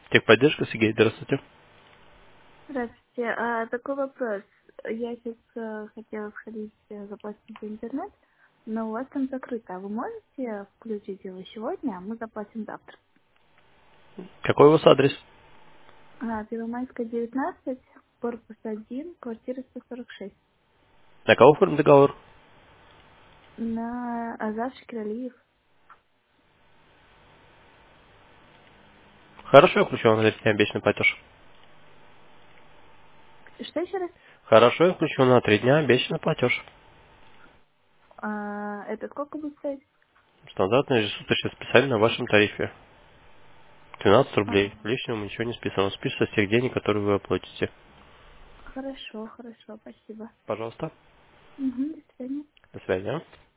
Техподдержка, Сергей, здравствуйте. Здравствуйте. Такой вопрос. Я сейчас хотела сходить заплатить за интернет, но у вас там закрыто. А вы можете включить его сегодня, а мы заплатим завтра? Какой у вас адрес? Первомайская, 19, корпус 1, квартира 146. На кого оформлен договор? На Азав Шкиралиев. Хорошо, я включу на 3 дня обещанный платеж. Что еще раз? Хорошо, я включу на 3 дня обещанный платеж. Это сколько будет стоить? Стандартное ежесуточное списание на вашем тарифе. 12 А, рублей. Лишнего ничего не списано. Списывается с тех денег, которые вы оплатите. хорошо, спасибо. Пожалуйста. Угу, до свидания. До связи. А?